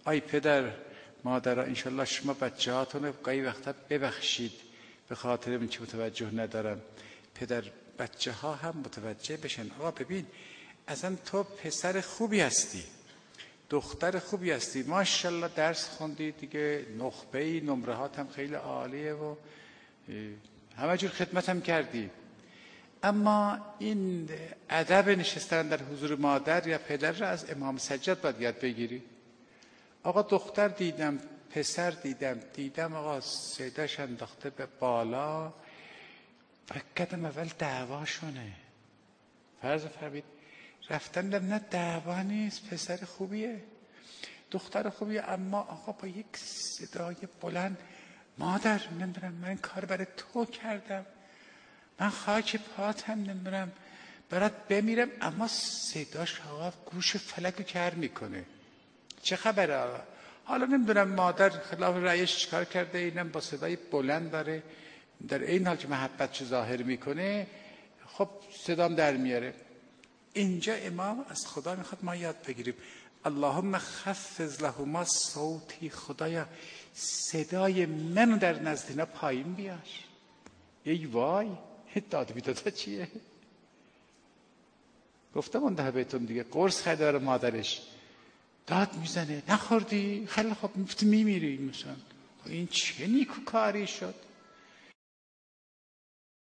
ای پدر مادرها انشالله شما بچه هاتون گاهی وقتا ببخشید به خاطر من چه متوجه ندارم، پدر بچه ها هم متوجه بشن. آقا ببین اصلا تو پسر خوبی هستی، دختر خوبی هستی، ماشاءالله درس خوندی دیگه، نخبه‌ای، نمره هات هم خیلی عالیه و همه جور خدمت هم کردی، اما این ادب نشستن در حضور مادر یا پدر را از امام سجاد باید یاد بگیری. آقا دختر دیدم، پسر دیدم آقا صداش انداخته به بالا، فکر کردم اول دعواشونه، فرض فرمید رفتن نه دعوا نیست، پسر خوبیه، دختر خوبیه، اما آقا با یک صدای بلند مادر نمیدونم من کار برای تو کردم، من خاک پاتم نمیدونم برات بمیرم، اما صداش آقا گوش فلک کر میکنه. چه خبره آقا؟ حالا نمیدونم مادر خلاف رأیش چیکار کرده، اینم با صدای بلند داره در این حال که محبتش ظاهر میکنه، خب صدام در میاره. اینجا امام از خدا میخواد ما یاد بگیریم اللهم خفض لهما صوتی، خدایا صدای منو در نزد اینا پایین بیار. ای وای داد بیدادا چیه؟ گفتم اون ده بهتون دیگه، قرص خریده برای مادرش، داد میزنه نخوردی خیلی خوب میمیری مثلا. این چه نیکوکاری شد؟